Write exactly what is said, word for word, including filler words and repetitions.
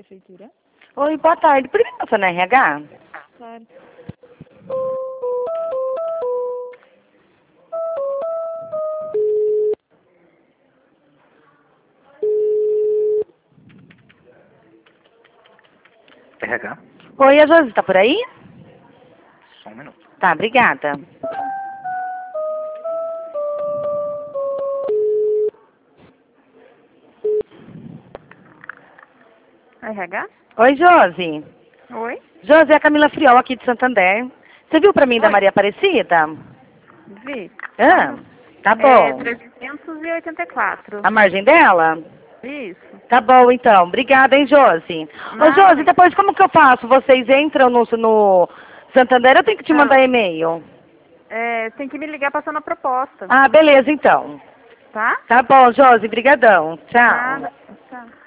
prefeitura. Oi, boa tarde. Poderia passar na R H? Claro. R H? Oi, a Josi tá por aí? Só um minuto. Tá, obrigada. R H? Oi, Josi. Oi? Josi, é a Camila Friol aqui de Santander. Você viu pra mim da Oi. Maria Aparecida? Vi. Ah, tá É bom. trezentos e oitenta e quatro. A margem dela? Isso. Tá bom, então. Obrigada, hein, Josi. Ô, Nada. Josi, depois como que eu faço? Vocês entram no, no Santander, eu tenho que te Não. mandar e-mail? É, tem que me ligar passando a proposta. Ah, beleza, então. Tá? Tá bom, Josi. Brigadão. Tchau. Nada. Tá.